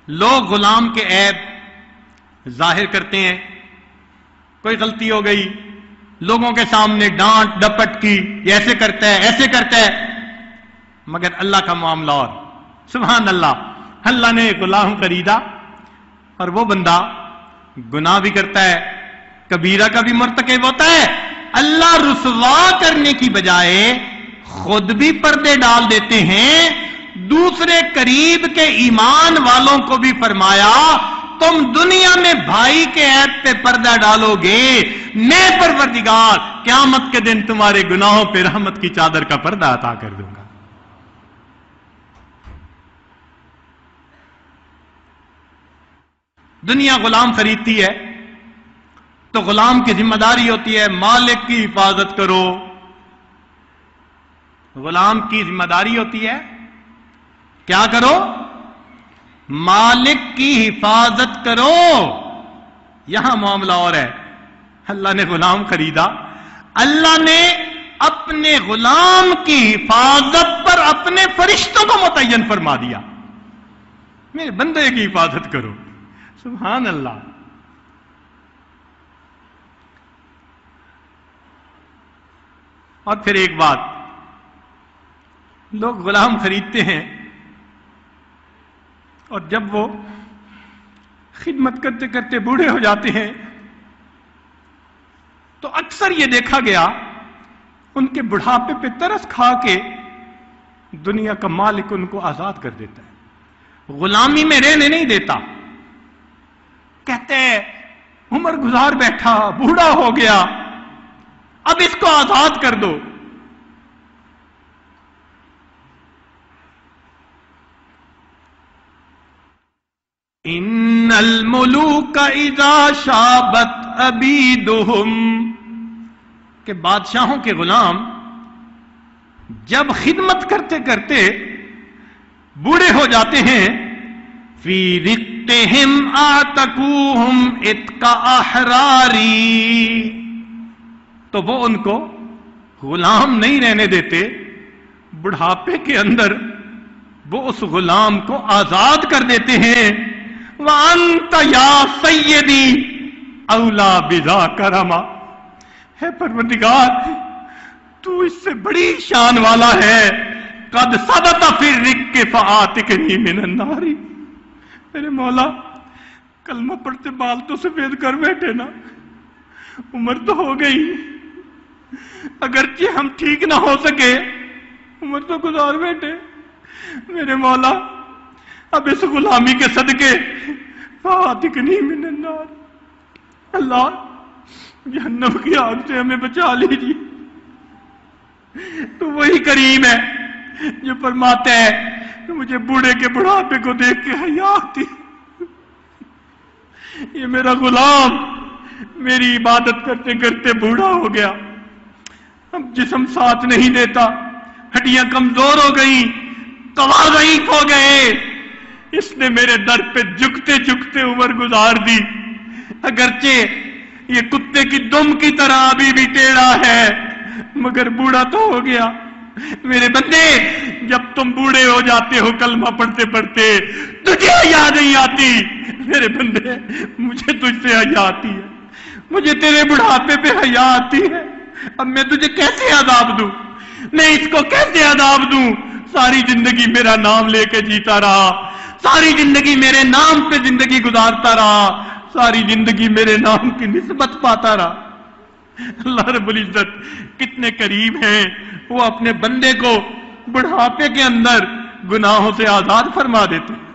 لوگ غلام کے عیب ظاہر کرتے ہیں، کوئی غلطی ہو گئی لوگوں کے سامنے ڈانٹ ڈپٹ کی، یہ ایسے کرتا ہے ایسے کرتا ہے، مگر اللہ کا معاملہ اور سبحان اللہ، اللہ نے غلام خریدا اور وہ بندہ گناہ بھی کرتا ہے، کبیرہ کا بھی مرتکب ہوتا ہے، اللہ رسوا کرنے کی بجائے خود بھی پردے ڈال دیتے ہیں، دوسرے قریب کے ایمان والوں کو بھی فرمایا تم دنیا میں بھائی کے عیب پہ پردہ ڈالو گے، میں پروردگار قیامت کے دن تمہارے گناہوں پہ رحمت کی چادر کا پردہ عطا کر دوں گا۔ دنیا غلام خریدتی ہے تو غلام کی ذمہ داری ہوتی ہے مالک کی حفاظت کرو، غلام کی ذمہ داری ہوتی ہے کیا کرو؟ مالک کی حفاظت کرو۔ یہاں معاملہ اور ہے، اللہ نے غلام خریدا، اللہ نے اپنے غلام کی حفاظت پر اپنے فرشتوں کو متعین فرما دیا، میرے بندے کی حفاظت کرو، سبحان اللہ۔ اور پھر ایک بات، لوگ غلام خریدتے ہیں اور جب وہ خدمت کرتے کرتے بوڑھے ہو جاتے ہیں تو اکثر یہ دیکھا گیا ان کے بڑھاپے پہ ترس کھا کے دنیا کا مالک ان کو آزاد کر دیتا ہے، غلامی میں رہنے نہیں دیتا، کہتے ہیں عمر گزار بیٹھا بوڑھا ہو گیا اب اس کو آزاد کر دو۔ ان الملوک اذا شابت عبیدہم، کہ بادشاہوں کے غلام جب خدمت کرتے کرتے بوڑھے ہو جاتے ہیں، فی رقتہم اعتقوہم اتق احراری، تو وہ ان کو غلام نہیں رہنے دیتے، بڑھاپے کے اندر وہ اس غلام کو آزاد کر دیتے ہیں۔ وَأَنْتَ يَا سَيِّدِي أَوْلَى بِذَاكَ رَمَا، ہے پروردگار تو اس سے بڑی شان والا ہے، قَدْ صَدَتَ فِي الرِّقِّ فَآتِكْنِي مِنَ النَّارِ، میرے مولا کلمہ پڑھتے بال تو سفید کر بیٹھے نا، عمر تو ہو گئی، اگرچہ ہم ٹھیک نہ ہو سکے عمر تو گزار بیٹھے، میرے مولا اب اس غلامی کے صدقے فاتکنی من النار، اللہ جہنم کی آگ سے ہمیں بچا لیجیے۔ تو وہی کریم ہے جو فرماتا ہے کہ مجھے بوڑھے کے بڑھاپے کو دیکھ کے حیا آتی، یہ میرا غلام میری عبادت کرتے کرتے بوڑھا ہو گیا، اب جسم ساتھ نہیں دیتا، ہڈیاں کمزور ہو گئی، قوا ضعیف ہو گئے، اس نے میرے در پہ جھکتے جھکتے عمر گزار دی، اگرچہ یہ کتے کی دم کی طرح ابھی بھی ٹیڑھا ہے مگر بوڑھا تو ہو گیا۔ میرے بندے جب تم بوڑھے ہو جاتے ہو کلمہ پڑھتے پڑھتے تجھے حیا نہیں آتی، میرے بندے مجھے تجھ سے حیا آتی ہے، مجھے تیرے بڑھاپے پہ حیا آتی ہے، اب میں تجھے کیسے عذاب دوں، میں اس کو کیسے عذاب دوں؟ ساری زندگی میرا نام لے کے جیتا رہا، ساری زندگی میرے نام پہ زندگی گزارتا رہا، ساری زندگی میرے نام کی نسبت پاتا رہا۔ اللہ رب العزت کتنے کریم ہیں، وہ اپنے بندے کو بڑھاپے کے اندر گناہوں سے آزاد فرما دیتے ہیں۔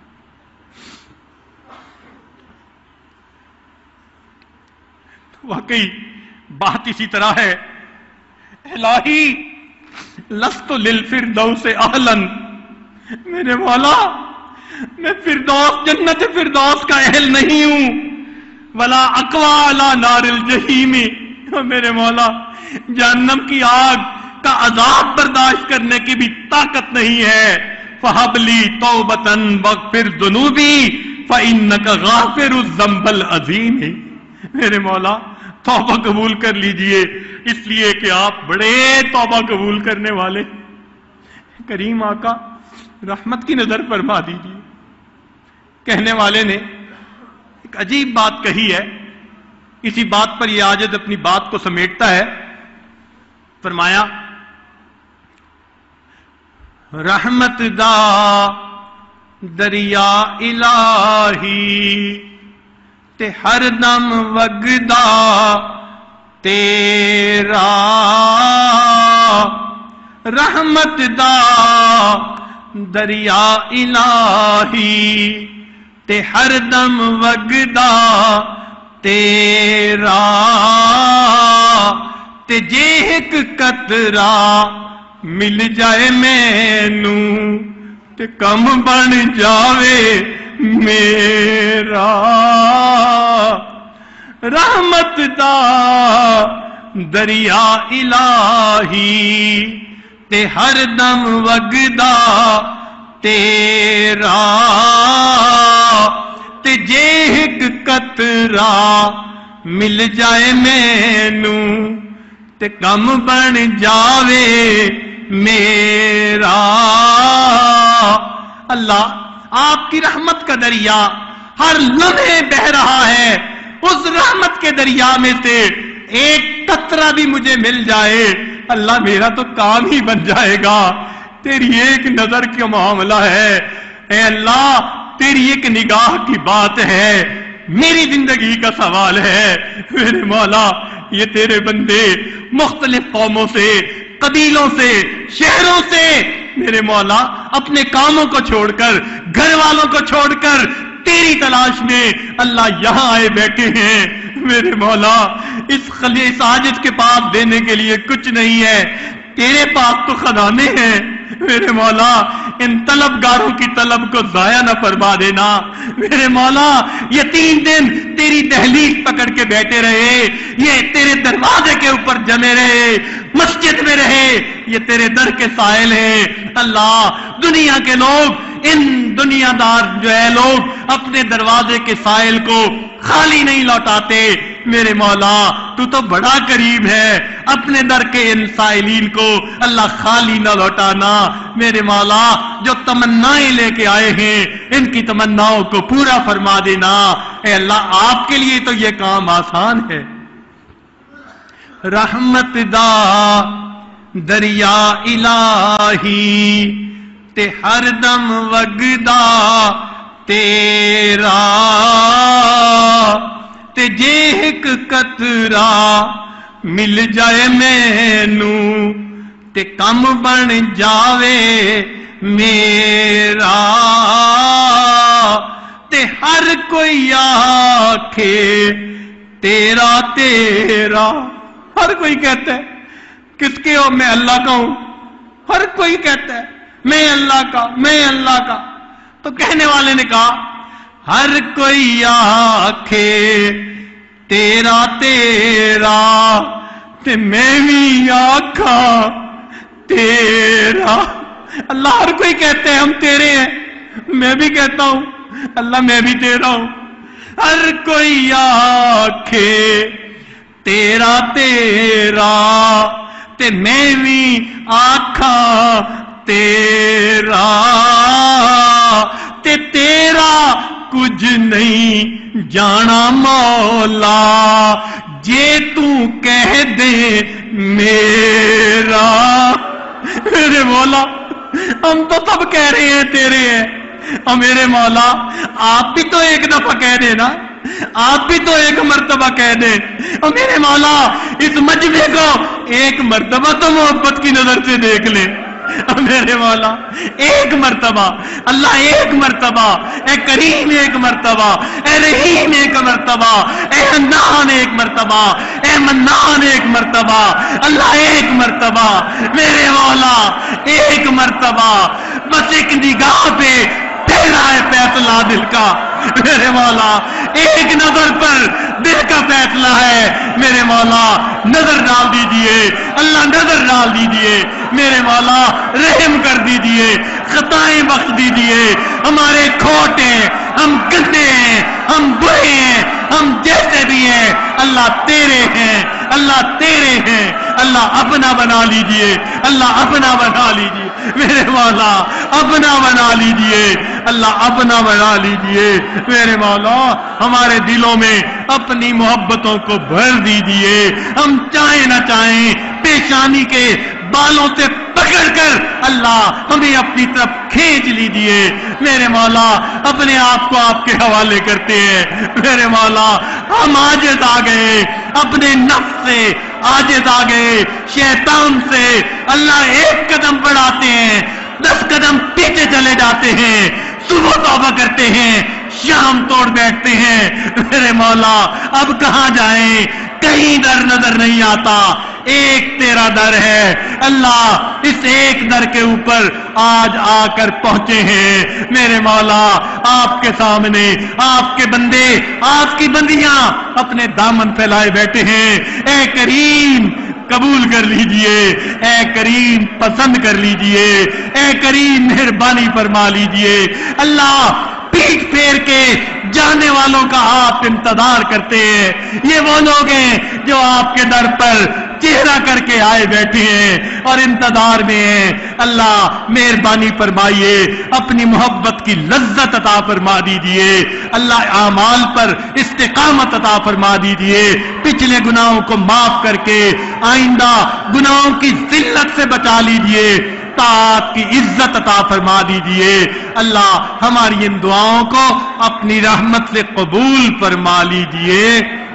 واقعی بات اسی طرح ہے، الہی لست للفردوس اہلا، میرے مولا میں فردوس جنت فردوس کا اہل نہیں ہوں، ولا اقوی علی نار الجحیم، میرے مولا جہنم کی آگ کا عذاب برداشت کرنے کی بھی طاقت نہیں ہے، فہب لی توبۃ واغفر ذنوبی فانک غافر الذنب العظیم، میرے مولا توبہ قبول کر لیجئے اس لیے کہ آپ بڑے توبہ قبول کرنے والے، کریم آقا رحمت کی نظر فرما دیجئے۔ کہنے والے نے ایک عجیب بات کہی ہے، اسی بات پر یہ عاجز اپنی بات کو سمیٹتا ہے. فرمایا رحمت دا دریا الہی تے ہر دم وگدا تیرا، رحمت دا دریا الہی تے ہر دم وگدا تیرا، تے جے ایک قطرہ مل جائے مینوں تے کم بن جاوے میرا، رحمت دا دریا الہی تے ہر دم وگدا تیرا، تے جے ایک قطرہ مل جائے مینوں تے کم بن جاوے میرا. اللہ آپ کی رحمت کا دریا ہر لمحے بہ رہا ہے، اس رحمت کے دریا میں سے ایک قطرہ بھی مجھے مل جائے اللہ میرا تو کام ہی بن جائے گا. تیری ایک نظر کا معاملہ ہے اے اللہ، تیری ایک نگاہ کی بات ہے، میری زندگی کا سوال ہے. میرے مولا یہ تیرے بندے مختلف قوموں سے، قبیلوں سے، شہروں سے میرے مولا اپنے کاموں کو چھوڑ کر، گھر والوں کو چھوڑ کر تیری تلاش میں اللہ یہاں آئے بیٹھے ہیں. میرے مولا اس عاجز کے پاس دینے کے لیے کچھ نہیں ہے، تیرے پاس تو خزانے ہیں. میرے مولا ان طلبگاروں کی طلب کو ضائع نہ فرما دینا. میرے مولا یہ 3 دن تیری دہلیز پکڑ کے بیٹھے رہے، یہ تیرے دروازے کے اوپر جمے رہے، مسجد میں رہے، یہ تیرے در کے سائل ہیں. اللہ دنیا کے لوگ، ان دنیا دار جو ہے لوگ اپنے دروازے کے سائل کو خالی نہیں لوٹاتے. میرے مولا تو تو بڑا کریم ہے، اپنے در کے ان سائلین کو اللہ خالی نہ لوٹانا. میرے مولا جو تمنائیں لے کے آئے ہیں ان کی تمناؤں کو پورا فرما دینا. اے اللہ آپ کے لیے تو یہ کام آسان ہے. رحمت دا دریا الہی تے ہر دم وگدا تیرا، تے جے ایک قطرہ مل جائے مینوں تے کم بن جاوے میرا، تے ہر کوئی آکھے تیرا تیرا. ہر کوئی کہتا ہے کس کے ہو؟ میں اللہ کا ہوں. ہر کوئی کہتا ہے میں اللہ کا، میں اللہ کا. تو کہنے والے نے کہا ہر کوئی آکھے تیرا تیرا تے میں بھی آکھا تیرا. اللہ ہر کوئی کہتے ہیں ہم تیرے ہیں، میں بھی کہتا ہوں اللہ میں بھی تیرا ہوں. ہر کوئی آکھے تیرا تیرا تے میں بھی آکھا تیرا، تے تیرا کچھ نہیں جانا مولا جے تو کہہ دے میرا. میرے مولا ہم تو سب کہہ رہے ہیں تیرے ہیں، اور میرے مولا آپ بھی تو ایک دفعہ کہہ دے نا، آپ بھی تو ایک مرتبہ کہہ دیں. اور میرے مولا اس مجمع کو ایک مرتبہ تو محبت کی نظر سے دیکھ لیں. اور میرے مولا ایک مرتبہ، اللہ ایک مرتبہ، اے کریم ایک مرتبہ، اے رحیم ایک مرتبہ، اے حنان ایک مرتبہ، اے منان ایک مرتبہ، اللہ ایک مرتبہ. میرے مولا ایک مرتبہ بس ایک نگاہ پہ تیرا ہے فیصلہ دل کا. میرے مولا ایک نظر پر دل کا فیصلہ ہے. میرے مولا نظر ڈال دیجئے، اللہ نظر ڈال دیجئے. میرے مولا رحم کر دیجئے، خطائیں بخش دیجئے. ہمارے کھوٹ ہیں، ہم گندے ہیں، ہم برے ہیں، ہم جیسے بھی ہیں اللہ تیرے ہیں، اللہ تیرے ہیں. اللہ اپنا بنا لیجئے، اللہ اپنا بنا لیجئے. میرے مولا اپنا بنا لیجئے. اللہ اپنا بنا لیجئے میرے مولا، ہمارے دلوں میں اپنی محبتوں کو بھر دیجئے، ہم چاہیں نہ چاہیں پیشانی کے بالوں سے پکڑ کر اللہ ہمیں اپنی طرف کھینچ لیجئے میرے مولا، اپنے آپ کو آپ کے حوالے کرتے ہیں میرے مولا، ہم عاجز آ گئے، اپنے نفس سے عاجز آ گئے، شیطان سے اللہ ایک قدم بڑھاتے ہیں 10 قدم پیچھے چلے جاتے ہیں، صبح توبہ کرتے ہیں شام توڑ بیٹھتے ہیں میرے مولا، اب کہاں جائیں، کہیں در نظر نہیں آتا، ایک تیرا در ہے اللہ، اس ایک در کے اوپر آج آ کر پہنچے ہیں میرے مولا، آپ کے سامنے آپ کے بندے آپ کی بندیاں اپنے دامن پھیلائے بیٹھے ہیں، اے کریم قبول کر لیجئے، اے کریم پسند کر لیجئے، اے کریم مہربانی فرما لیجئے اللہ، پیٹ پھیر کے جانے والوں کا آپ انتظار کرتے ہیں، یہ وہ لوگ ہیں جو آپ کے در پر چہرہ کر کے آئے بیٹھے ہیں اور انتظار میں ہیں، اللہ مہربانی فرمائیے، اپنی محبت کی لذت عطا فرما دیجئے اللہ، اعمال پر استقامت عطا فرما دیجئے، پچھلے گناہوں کو معاف کر کے آئندہ گناہوں کی ذلت سے بچا لیجئے، طاعت کی عزت عطا فرما دیجئے اللہ، ہماری ان دعاؤں کو اپنی رحمت سے قبول فرما لیجئے،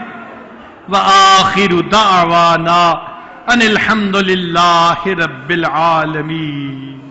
وآخر دعوانا ان الحمد للہ رب العالمین۔